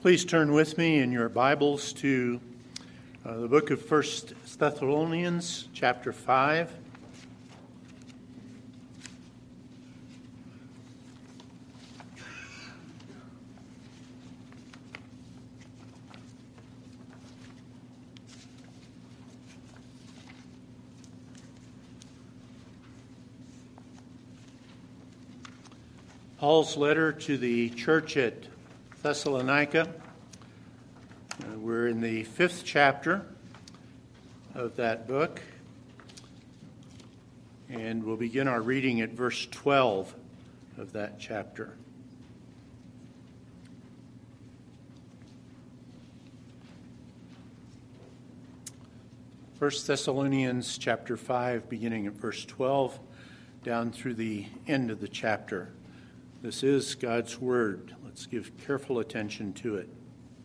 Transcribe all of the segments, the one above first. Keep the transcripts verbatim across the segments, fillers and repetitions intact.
Please turn with me in your Bibles to uh, the book of First Thessalonians, chapter five. Paul's letter to the church at Thessalonica. Uh, we're in the fifth chapter of that book, and we'll begin our reading at verse twelve of that chapter. First Thessalonians chapter five, beginning at verse twelve, down through the end of the chapter. This is God's word. Let's give careful attention to it.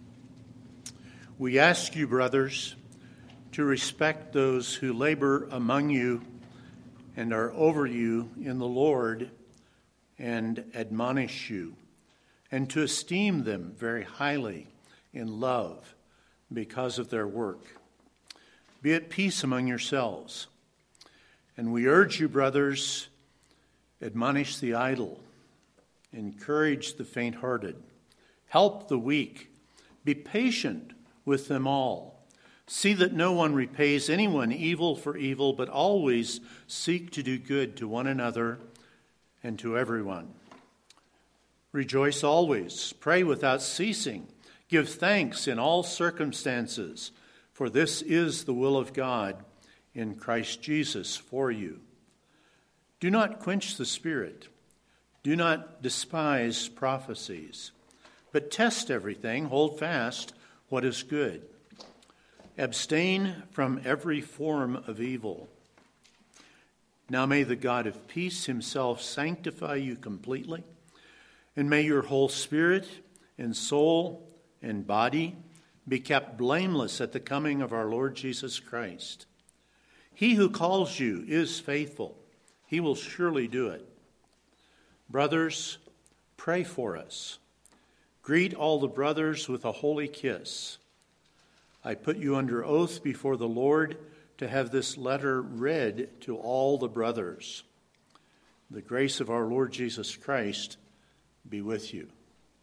We ask you, brothers, to respect those who labor among you and are over you in the Lord and admonish you, and to esteem them very highly in love because of their work. Be at peace among yourselves. And we urge you, brothers, admonish the idle, encourage the faint-hearted, help the weak, be patient with them all. See that no one repays anyone evil for evil, but always seek to do good to one another and to everyone. Rejoice always, pray without ceasing, give thanks in all circumstances, for this is the will of God in Christ Jesus for you. Do not quench the Spirit. Do not despise prophecies, but test everything, hold fast what is good. Abstain from every form of evil. Now may the God of peace himself sanctify you completely, and may your whole spirit and soul and body be kept blameless at the coming of our Lord Jesus Christ. He who calls you is faithful. He will surely do it. Brothers, pray for us. Greet all the brothers with a holy kiss. I put you under oath before the Lord to have this letter read to all the brothers. The grace of our Lord Jesus Christ be with you.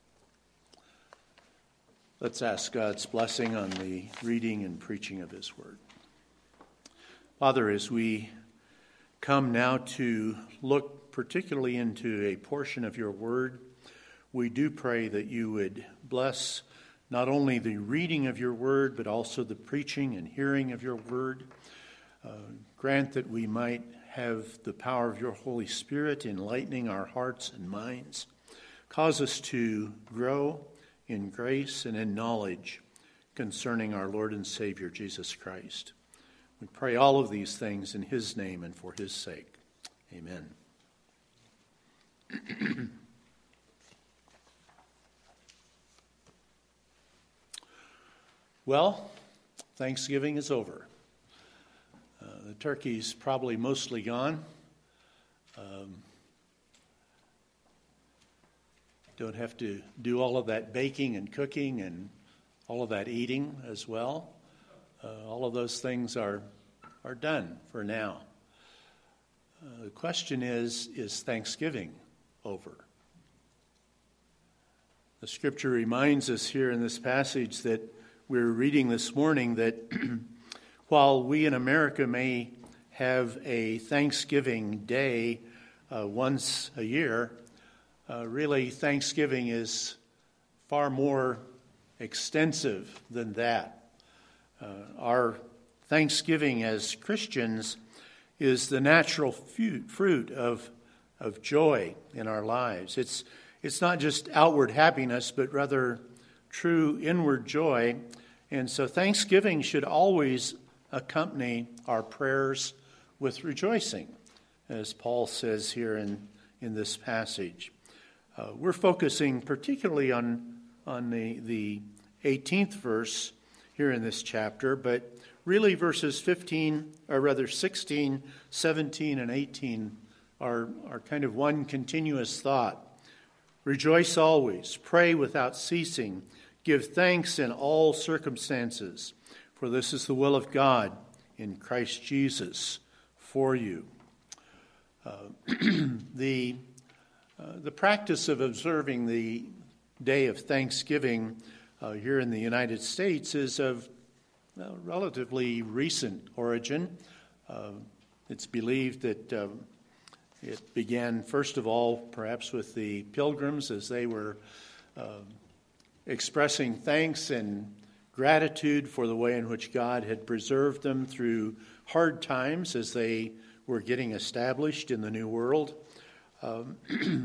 Let's ask God's blessing on the reading and preaching of his word. Father, as we come now to look particularly into a portion of your word, we do pray that you would bless not only the reading of your word, but also the preaching and hearing of your word. Uh, grant that we might have the power of your Holy Spirit enlightening our hearts and minds. Cause us to grow in grace and in knowledge concerning our Lord and Savior, Jesus Christ. We pray all of these things in his name and for his sake. Amen. Well, Thanksgiving is over. Uh, the turkey's probably mostly gone. Um, don't have to do all of that baking and cooking and all of that eating as well. Uh, all of those things are are done for now. Uh, the question is, is Thanksgiving over? The scripture reminds us here in this passage that we're reading this morning that while we in America may have a Thanksgiving Day uh, once a year, uh, really Thanksgiving is far more extensive than that. Uh, our Thanksgiving as Christians is the natural fruit of, of joy in our lives. It's, it's not just outward happiness, but rather true inward joy. And so Thanksgiving should always accompany our prayers with rejoicing, as Paul says here in, in this passage. Uh, we're focusing particularly on, on the, the eighteenth verse here in this chapter, but really verses fifteen, or rather sixteen, seventeen, and eighteen are, are kind of one continuous thought. Rejoice always, pray without ceasing, Give thanks in all circumstances, for this is the will of God in Christ Jesus for you. Uh, the, uh, the practice of observing the Day of Thanksgiving uh, here in the United States is of uh, relatively recent origin. Uh, it's believed that uh, it began, first of all, perhaps with the Pilgrims as they were uh, expressing thanks and gratitude for the way in which God had preserved them through hard times as they were getting established in the New World. Um,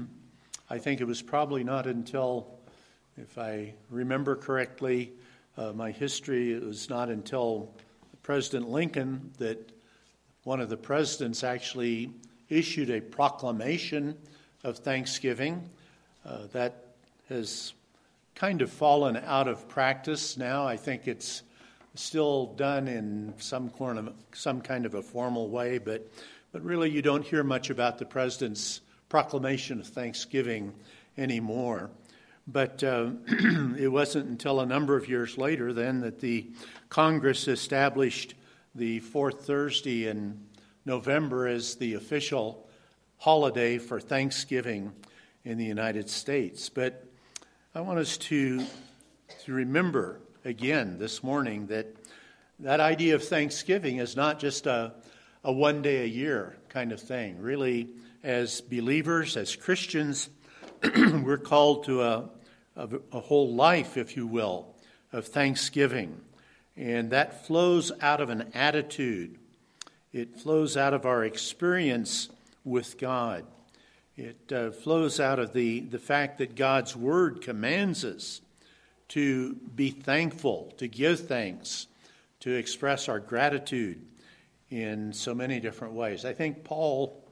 I think it was probably not until, if I remember correctly, uh, my history, it was not until President Lincoln that one of the presidents actually issued a proclamation of Thanksgiving. Uh, that has kind of fallen out of practice now. I think it's still done in some kind of, some kind of a formal way, but, but really you don't hear much about the president's proclamation of Thanksgiving anymore. But uh, it wasn't until a number of years later then that the Congress established the fourth Thursday in November as the official holiday for Thanksgiving in the United States. But I want us to, to remember again this morning that that idea of Thanksgiving is not just a, a one day a year kind of thing. Really, as believers, as Christians, we're called to a, a, a whole life, if you will, of thanksgiving. And that flows out of an attitude. It flows out of our experience with God. It uh, flows out of the, the fact that God's Word commands us to be thankful, to give thanks, to express our gratitude in so many different ways. I think Paul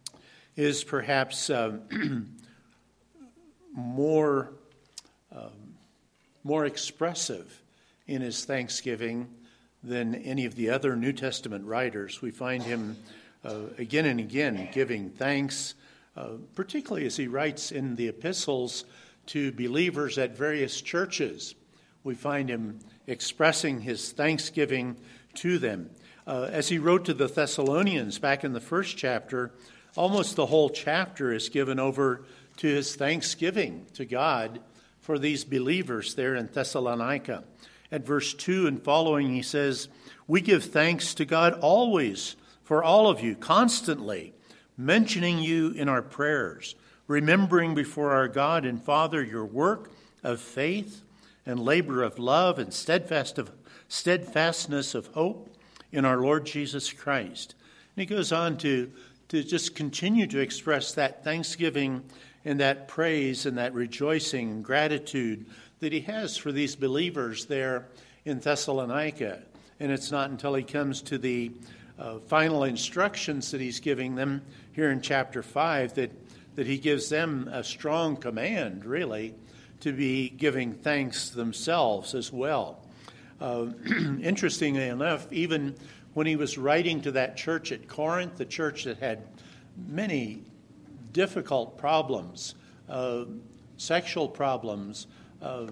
is perhaps uh, more, um, more expressive in his thanksgiving than any of the other New Testament writers. We find him uh, again and again giving thanks, Uh, particularly as he writes in the epistles to believers at various churches. We find him expressing his thanksgiving to them. Uh, as he wrote to the Thessalonians back in the first chapter, almost the whole chapter is given over to his thanksgiving to God for these believers there in Thessalonica. At verse two and following, he says, "We give thanks to God always for all of you, constantly, mentioning you in our prayers, remembering before our God and Father your work of faith and labor of love and steadfast of, steadfastness of hope in our Lord Jesus Christ." And he goes on to, to just continue to express that thanksgiving and that praise and that rejoicing and gratitude that he has for these believers there in Thessalonica. And it's not until he comes to the uh, final instructions that he's giving them here in chapter five that, that he gives them a strong command, really, to be giving thanks themselves as well. Uh, interestingly enough, even when he was writing to that church at Corinth, the church that had many difficult problems, uh, sexual problems, uh,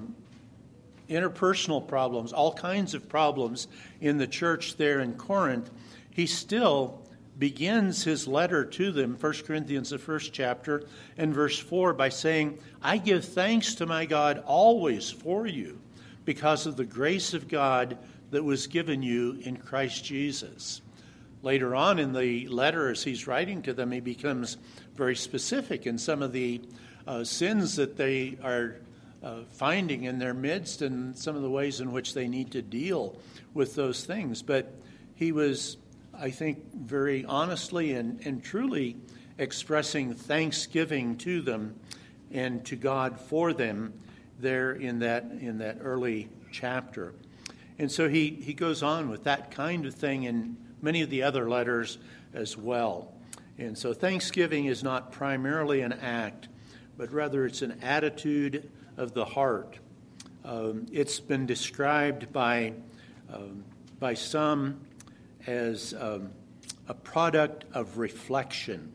interpersonal problems, all kinds of problems in the church there in Corinth, he still begins his letter to them, First Corinthians, the first chapter, and verse four, by saying, "I give thanks to my God always for you, because of the grace of God that was given you in Christ Jesus." Later on in the letter, as he's writing to them, he becomes very specific in some of the uh, sins that they are uh, finding in their midst and some of the ways in which they need to deal with those things. But he was, I think, very honestly and, and truly expressing thanksgiving to them and to God for them there in that in that early chapter. And so he, he goes on with that kind of thing in many of the other letters as well. And so thanksgiving is not primarily an act, but rather it's an attitude of the heart. Um, it's been described by, um, by some as um, a product of reflection.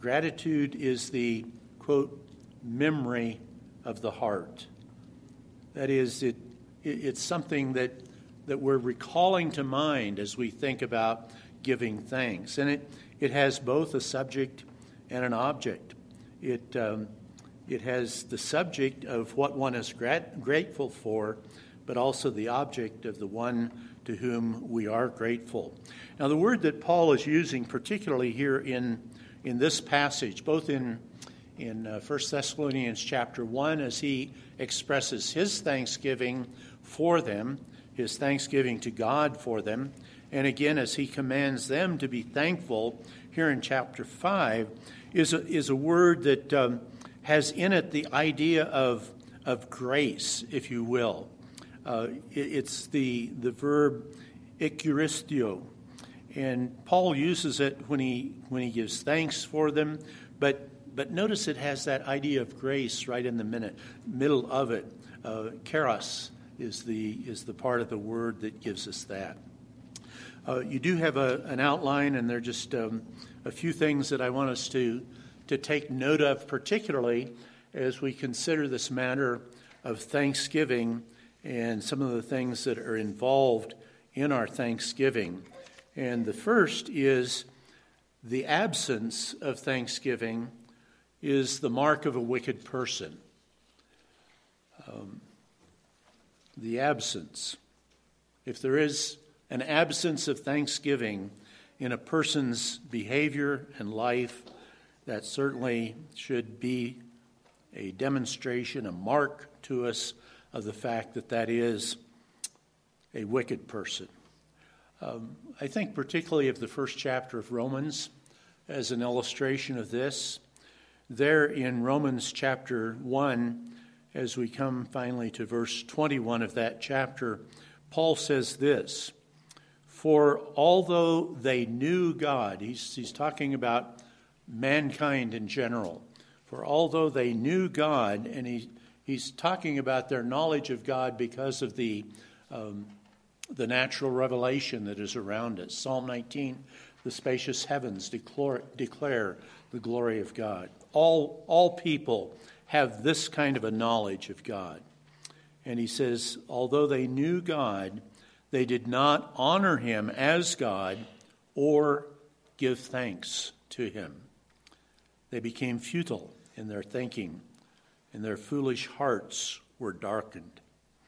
Gratitude is the, quote, memory of the heart. That is, it, it it's something that that we're recalling to mind as we think about giving thanks. And it, it has both a subject and an object. It um, it has the subject of what one is grat- grateful for, but also the object of the one to whom we are grateful. Now, the word that Paul is using, particularly here in in this passage, both in in uh, First Thessalonians chapter one, as he expresses his thanksgiving for them, his thanksgiving to God for them, and again as he commands them to be thankful here in chapter five, is a, is a word that um, has in it the idea of of grace, if you will. Uh, it, it's the the verb eucharistio, and Paul uses it when he when he gives thanks for them, but but notice it has that idea of grace right in the minute, middle of it. Uh, charis is the is the part of the word that gives us that. Uh, you do have a, an outline, and there are just um, a few things that I want us to to take note of, particularly as we consider this matter of thanksgiving and some of the things that are involved in our thanksgiving. And the first is the absence of thanksgiving is the mark of a wicked person. Um, the absence. If there is an absence of thanksgiving in a person's behavior and life, that certainly should be a demonstration, a mark to us of the fact that that is a wicked person. Um, I think particularly of the first chapter of Romans as an illustration of this. There in Romans chapter one, as we come finally to verse twenty-one of that chapter, Paul says this, "For although they knew God," he's, he's talking about mankind in general, "for although they knew God," and he, he's talking about their knowledge of God because of the um, the natural revelation that is around us. Psalm nineteen, "The spacious heavens declare, declare the glory of God." All, all people have this kind of a knowledge of God. And he says, although they knew God, they did not honor him as God or give thanks to him. They became futile in their thinking, and their foolish hearts were darkened.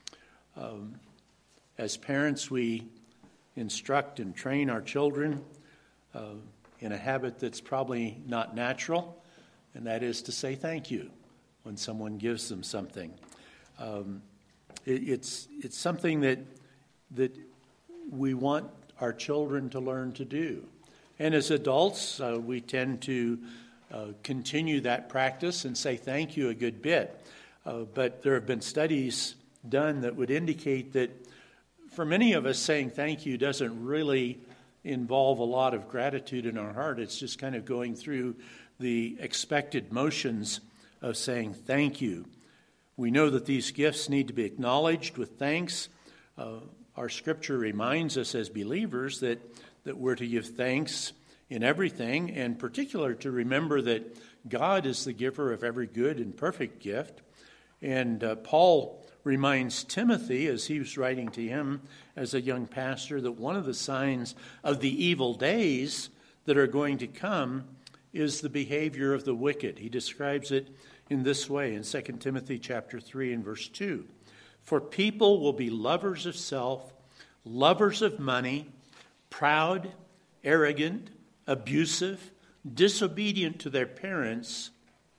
Um, as parents, we instruct and train our children uh, in a habit that's probably not natural, and that is to say thank you when someone gives them something. Um, it, it's it's something that that we want our children to learn to do. And as adults, uh, we tend to uh, continue that practice and say thank you a good bit. Uh, but there have been studies done that would indicate that for many of us, saying thank you doesn't really involve a lot of gratitude in our heart. It's just kind of going through the expected motions of saying thank you. We know that these gifts need to be acknowledged with thanks. Uh, our scripture reminds us as believers that, that we're to give thanks in everything, and particular to remember that God is the giver of every good and perfect gift. And uh, Paul reminds Timothy, as he was writing to him as a young pastor, that one of the signs of the evil days that are going to come is the behavior of the wicked. He describes it in this way in Second Timothy chapter three and verse two. "For people will be lovers of self, lovers of money, proud, arrogant, abusive, disobedient to their parents,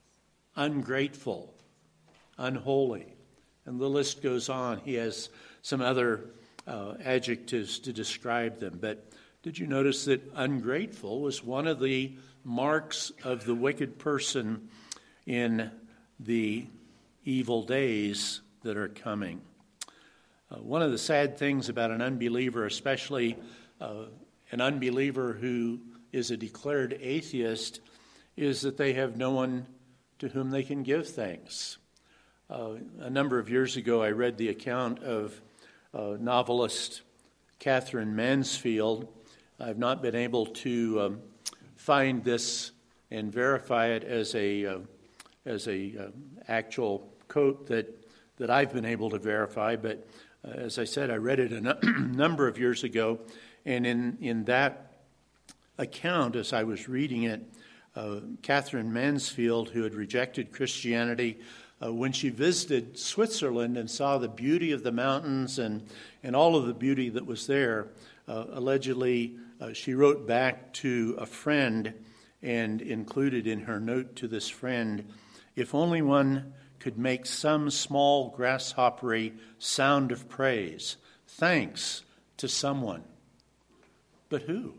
ungrateful, unholy." And the list goes on. He has some other uh, adjectives to describe them. But did you notice that ungrateful was one of the marks of the wicked person in the evil days that are coming? Uh, one of the sad things about an unbeliever, especially uh, an unbeliever who is a declared atheist, is that they have no one to whom they can give thanks. Uh, a number of years ago, I read the account of uh, novelist Catherine Mansfield. I've not been able to um, find this and verify it as a uh, as a uh, actual quote that that I've been able to verify, but uh, as I said, I read it a n- number of years ago, and in, in that account, as I was reading it, uh, Catherine Mansfield, who had rejected Christianity, uh, when she visited Switzerland and saw the beauty of the mountains and, and all of the beauty that was there, uh, allegedly uh, she wrote back to a friend and included in her note to this friend, "If only one could make some small grasshoppery sound of praise, thanks to someone." But who?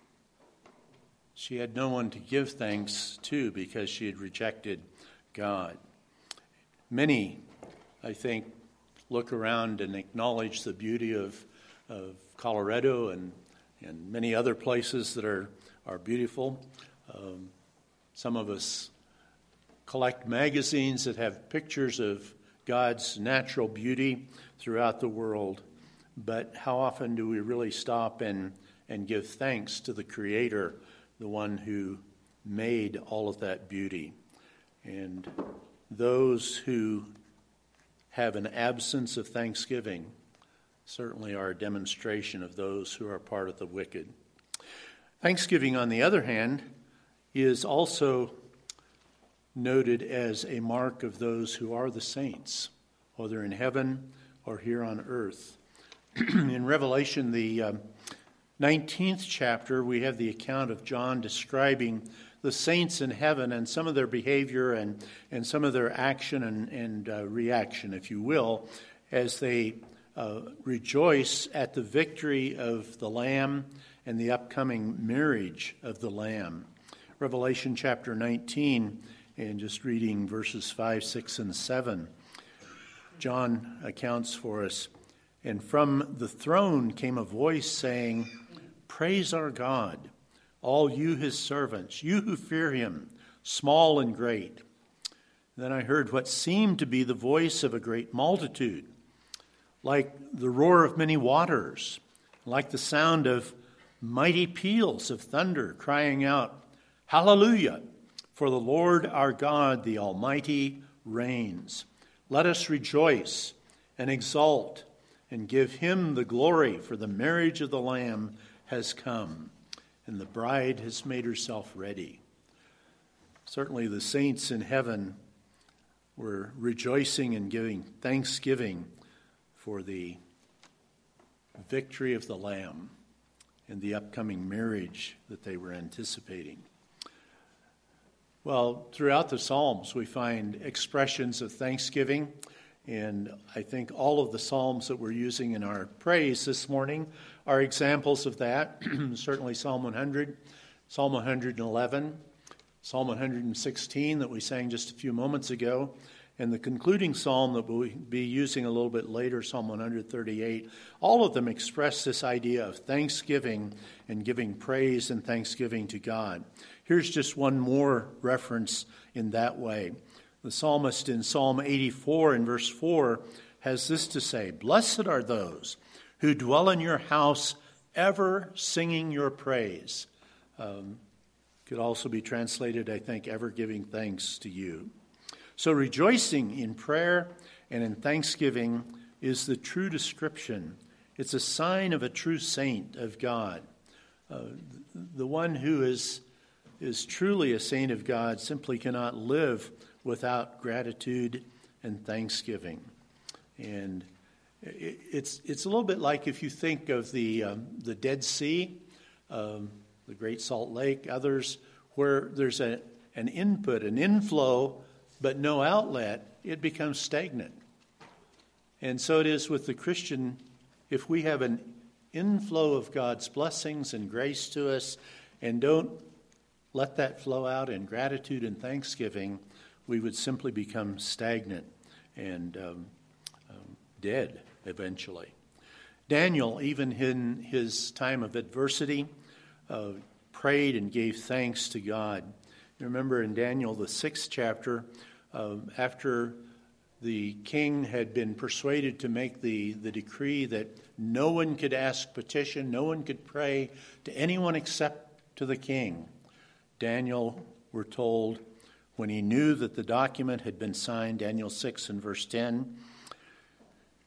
She had no one to give thanks to because she had rejected God. Many, I think, look around and acknowledge the beauty of, of Colorado and, and many other places that are, are beautiful. Um, some of us collect magazines that have pictures of God's natural beauty throughout the world, but how often do we really stop and, and give thanks to the Creator, the one who made all of that beauty? And those who have an absence of thanksgiving certainly are a demonstration of those who are part of the wicked. Thanksgiving, on the other hand, is also noted as a mark of those who are the saints, whether in heaven or here on earth. In Revelation, the um, nineteenth chapter, we have the account of John describing the saints in heaven and some of their behavior and, and some of their action and, and uh, reaction, if you will, as they uh, rejoice at the victory of the Lamb and the upcoming marriage of the Lamb. Revelation chapter nineteen, and just reading verses five, six, and seven, John accounts for us, "And from the throne came a voice saying, 'Praise our God, all you his servants, you who fear him, small and great.' Then I heard what seemed to be the voice of a great multitude, like the roar of many waters, like the sound of mighty peals of thunder, crying out, 'Hallelujah! For the Lord our God, the Almighty, reigns. Let us rejoice and exult and give him the glory, for the marriage of the Lamb has come, and the bride has made herself ready.'" Certainly the saints in heaven were rejoicing and giving thanksgiving for the victory of the Lamb and the upcoming marriage that they were anticipating. Well, throughout the Psalms, we find expressions of thanksgiving, and I think all of the Psalms that we're using in our praise this morning are examples of that. Certainly Psalm one hundred, Psalm one hundred eleven, Psalm one hundred sixteen that we sang just a few moments ago, and the concluding psalm that we'll be using a little bit later, Psalm one hundred thirty-eight. All of them express this idea of thanksgiving and giving praise and thanksgiving to God. Here's just one more reference in that way. The psalmist in Psalm eighty-four in verse four has this to say, "Blessed are those who dwell in your house, ever singing your praise." Um, could also be translated, I think, ever giving thanks to you. So rejoicing in prayer and in thanksgiving is the true description. It's a sign of a true saint of God. Uh, the one who is is truly a saint of God simply cannot live without gratitude and thanksgiving. And it, it's it's a little bit like if you think of the um, the Dead Sea, um, the Great Salt Lake, others, where there's a, an input, an inflow, but no outlet, it becomes stagnant. And so it is with the Christian. If we have an inflow of God's blessings and grace to us and don't let that flow out in gratitude and thanksgiving, we would simply become stagnant and um, um, dead eventually. Daniel, even in his time of adversity, uh, prayed and gave thanks to God. You remember in Daniel, the sixth chapter, uh, after the king had been persuaded to make the, the decree that no one could ask petition, no one could pray to anyone except to the king, Daniel, we're told, when he knew that the document had been signed, Daniel six and verse ten,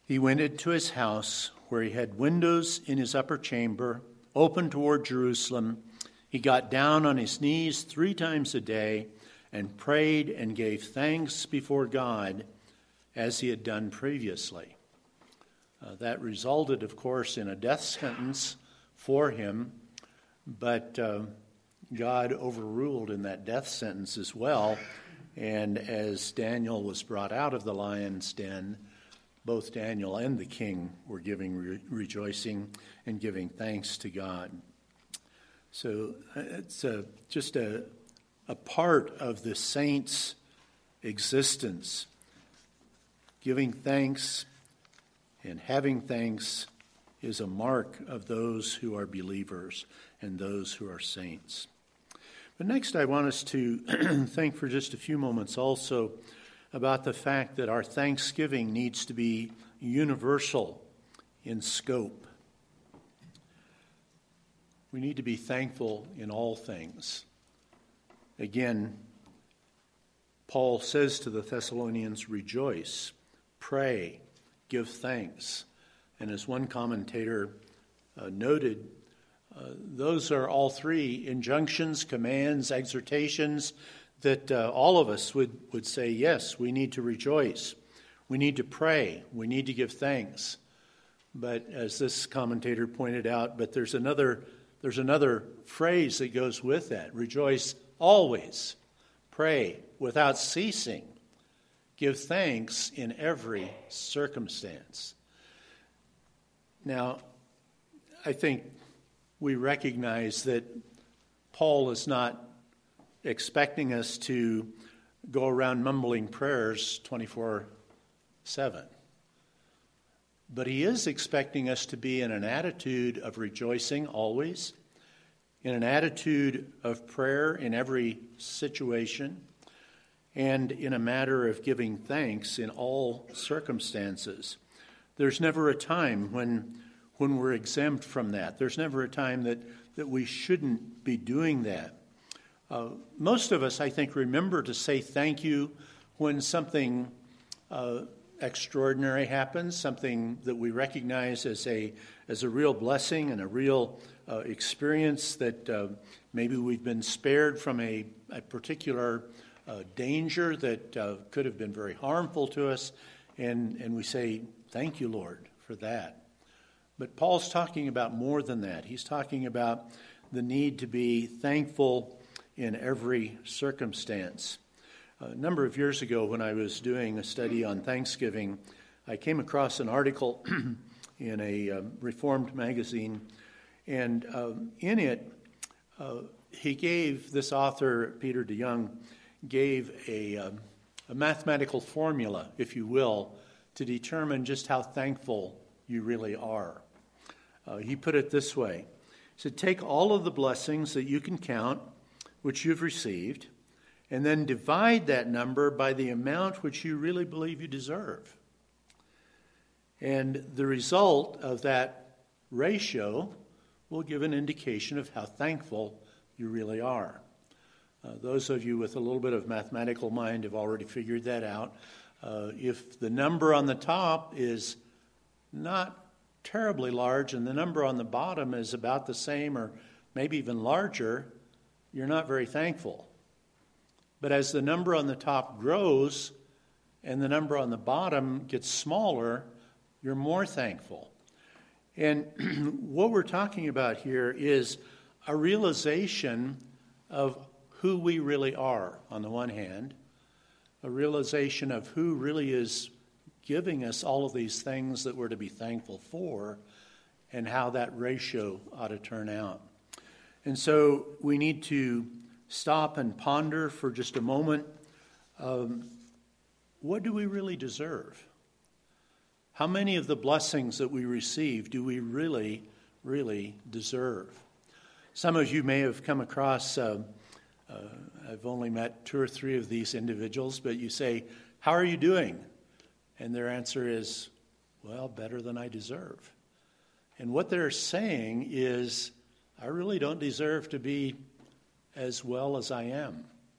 He went into his house, where he had windows in his upper chamber, open toward Jerusalem. He got down on his knees three times a day and prayed and gave thanks before God, as he had done previously. Uh, that resulted, of course, in a death sentence for him, but uh, God overruled in that death sentence as well. And as Daniel was brought out of the lion's den, both Daniel and the king were giving re- rejoicing and giving thanks to God. So it's a, just a, a part of the saints' existence. Giving thanks and having thanks is a mark of those who are believers and those who are saints. But next I want us to think for just a few moments also about the fact that our thanksgiving needs to be universal in scope. We need to be thankful in all things. Again, Paul says to the Thessalonians, rejoice, pray, give thanks. And as one commentator uh, noted, uh, those are all three injunctions, commands, exhortations that uh, all of us would, would say, yes, we need to rejoice. We need to pray. We need to give thanks. But as this commentator pointed out, but there's another there's another phrase that goes with that. Rejoice always. Pray without ceasing. Give thanks in every circumstance. Now, I think we recognize that Paul is not expecting us to go around mumbling prayers twenty-four seven. But he is expecting us to be in an attitude of rejoicing always, in an attitude of prayer in every situation, and in a matter of giving thanks in all circumstances. There's never a time when when we're exempt from that. There's never a time that, that we shouldn't be doing that. Uh, most of us, I think, remember to say thank you when something uh, extraordinary happens, something that we recognize as a as a real blessing and a real uh, experience that uh, maybe we've been spared from a, a particular uh, danger that uh, could have been very harmful to us, and, and we say, thank you, Lord, for that. But Paul's talking about more than that. He's talking about the need to be thankful in every circumstance. A number of years ago, when I was doing a study on Thanksgiving, I came across an article in a um, Reformed magazine, and um, in it, uh, he gave, this author, Peter DeYoung, gave a, um, a mathematical formula, if you will, to determine just how thankful you really are. Uh, he put it this way. He said, take all of the blessings that you can count, which you've received, and then divide that number by the amount which you really believe you deserve. And the result of that ratio will give an indication of how thankful you really are. Uh, those of you with a little bit of mathematical mind have already figured that out. Uh, if the number on the top is not terribly large and the number on the bottom is about the same or maybe even larger, you're not very thankful. But as the number on the top grows and the number on the bottom gets smaller, you're more thankful. And what we're talking about here is a realization of who we really are, on the one hand, a realization of who really is giving us all of these things that we're to be thankful for, and how that ratio ought to turn out. And so we need to stop and ponder for just a moment, um, what do we really deserve? How many of the blessings that we receive do we really, really deserve? Some of you may have come across, uh, uh, I've only met two or three of these individuals, but you say, how are you doing? And their answer is, well, better than I deserve. And what they're saying is, I really don't deserve to be as well as I am.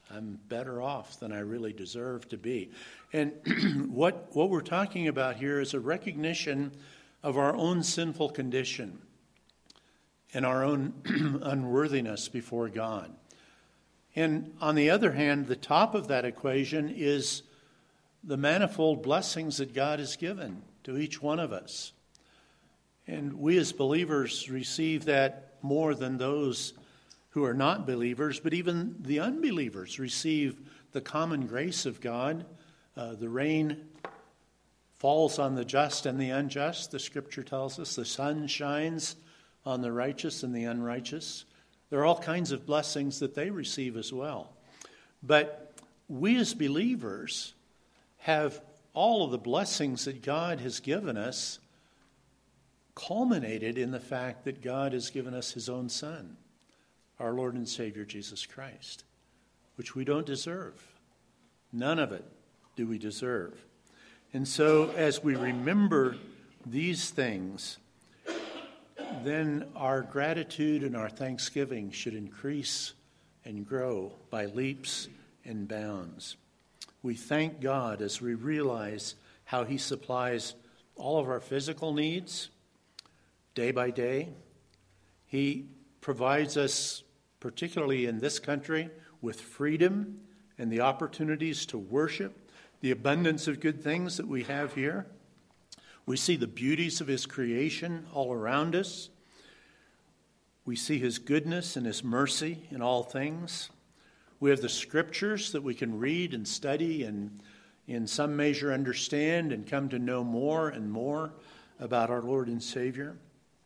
I'm better off than I really deserve to be. And what, what we're talking about here is a recognition of our own sinful condition and our own unworthiness before God. And on the other hand, the top of that equation is the manifold blessings that God has given to each one of us. And we as believers receive that more than those who are not believers, but even the unbelievers receive the common grace of God. Uh, the rain falls on the just and the unjust, the scripture tells us. The sun shines on the righteous and the unrighteous. There are all kinds of blessings that they receive as well. But we as believers have all of the blessings that God has given us culminated in the fact that God has given us his own Son, our Lord and Savior Jesus Christ, which we don't deserve. None of it do we deserve. And so as we remember these things, then our gratitude and our thanksgiving should increase and grow by leaps and bounds. We thank God as we realize how he supplies all of our physical needs day by day. He provides us, particularly in this country, with freedom and the opportunities to worship, the abundance of good things that we have here. We see the beauties of his creation all around us. We see his goodness and his mercy in all things. We have the scriptures that we can read and study and in some measure understand and come to know more and more about our Lord and Savior.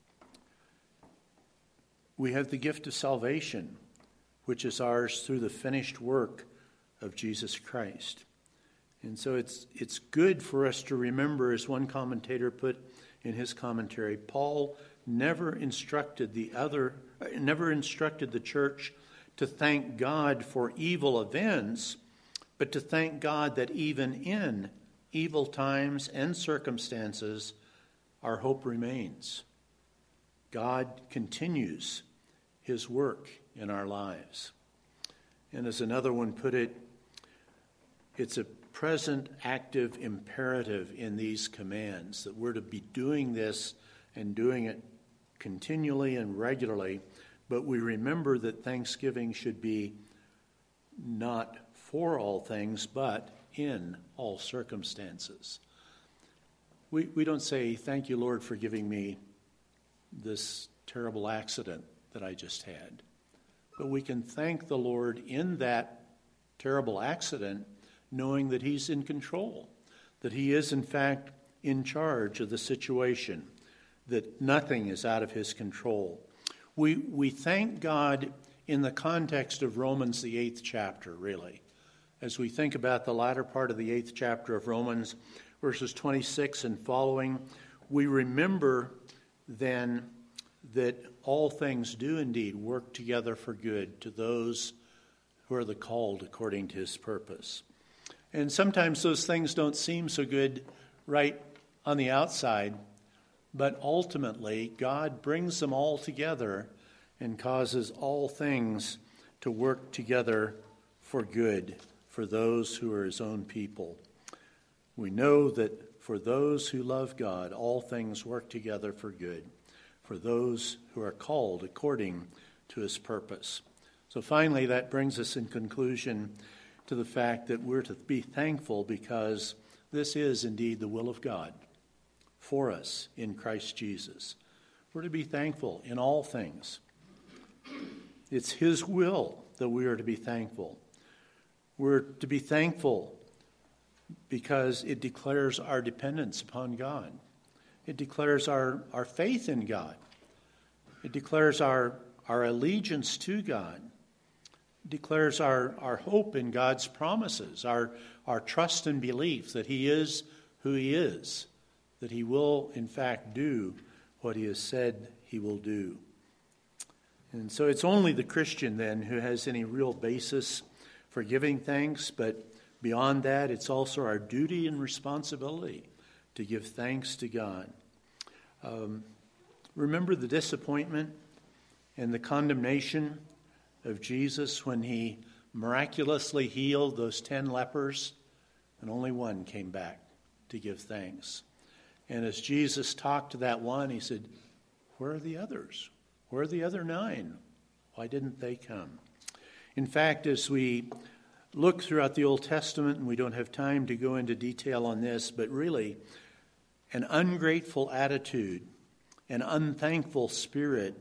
We have the gift of salvation, which is ours through the finished work of Jesus Christ. And so it's it's good for us to remember, as one commentator put in his commentary, Paul never instructed the other, never instructed the church to thank God for evil events, but to thank God that even in evil times and circumstances, our hope remains. God continues his work in our lives. And as another one put it, it's a present active imperative in these commands that we're to be doing this and doing it continually and regularly, but we remember that thanksgiving should be not for all things, but in all circumstances. We we don't say, thank you, Lord, for giving me this terrible accident that I just had. But we can thank the Lord in that terrible accident, knowing that he's in control, that he is, in fact, in charge of the situation, that nothing is out of his control. We we thank God in the context of Romans, the eighth chapter, really. As we think about the latter part of the eighth chapter of Romans, verses twenty-six and following, we remember then that all things do indeed work together for good to those who are the called according to his purpose. And sometimes those things don't seem so good right on the outside, but ultimately God brings them all together and causes all things to work together for good for those who are his own people. We know that for those who love God, all things work together for good, for those who are called according to his purpose. So finally, that brings us in conclusion to the fact that we're to be thankful because this is indeed the will of God for us in Christ Jesus. We're to be thankful in all things. It's his will that we are to be thankful. We're to be thankful because it declares our dependence upon God. It declares our, our faith in God. It declares our, our allegiance to God. It declares our, our hope in God's promises, our, our trust and belief that he is who he is, that he will, in fact, do what he has said he will do. And so it's only the Christian, then, who has any real basis for giving thanks, but beyond that, it's also our duty and responsibility to give thanks to God. Um, remember the disappointment and the condemnation of Jesus when he miraculously healed those ten lepers, and only one came back to give thanks. And as Jesus talked to that one, he said, "Where are the others? Where are the other nine? Why didn't they come?" In fact, as we look throughout the Old Testament, and we don't have time to go into detail on this, but really, an ungrateful attitude, an unthankful spirit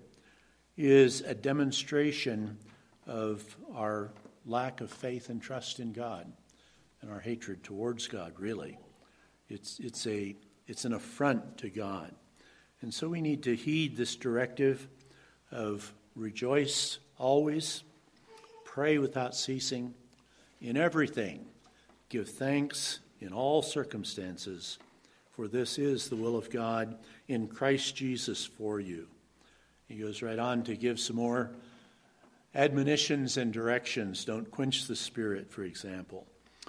is a demonstration of our lack of faith and trust in God and our hatred towards God, really. It's, it's, a, it's an affront to God. And so we need to heed this directive of rejoice always, pray without ceasing, in everything give thanks in all circumstances, for this is the will of God in Christ Jesus for you. He goes right on to give some more admonitions and directions. Don't quench the Spirit, for example.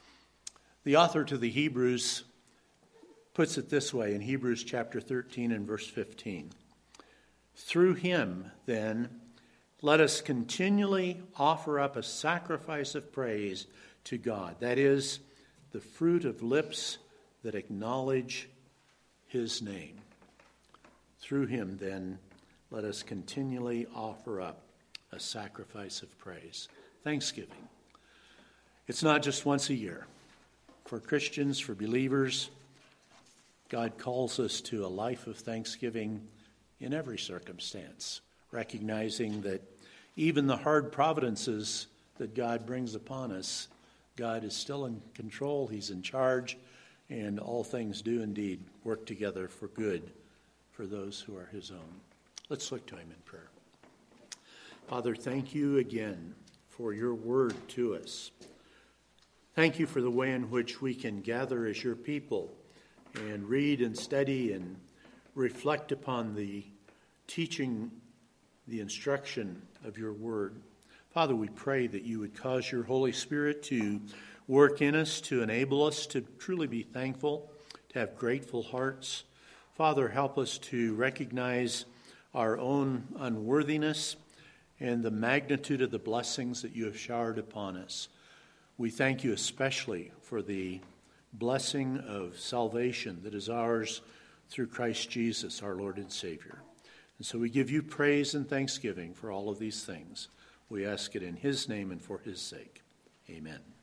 The author to the Hebrews puts it this way in Hebrews chapter thirteen and verse fifteen. Through him, then, let us continually offer up a sacrifice of praise to God. That is, the fruit of lips that acknowledge his name. Through him, then, let us continually offer up a sacrifice of praise. Thanksgiving. It's not just once a year. For Christians, for believers, God calls us to a life of thanksgiving in every circumstance, recognizing that even the hard providences that God brings upon us, God is still in control, he's in charge, and all things do indeed work together for good for those who are his own. Let's look to him in prayer. Father, thank you again for your word to us. Thank you for the way in which we can gather as your people and read and study and reflect upon the teaching, the instruction of your word. Father, we pray that you would cause your Holy Spirit to work in us, to enable us to truly be thankful, to have grateful hearts. Father, help us to recognize our own unworthiness and the magnitude of the blessings that you have showered upon us. We thank you especially for the blessing of salvation that is ours through Christ Jesus, our Lord and Savior. And so we give you praise and thanksgiving for all of these things. We ask it in his name and for his sake. Amen.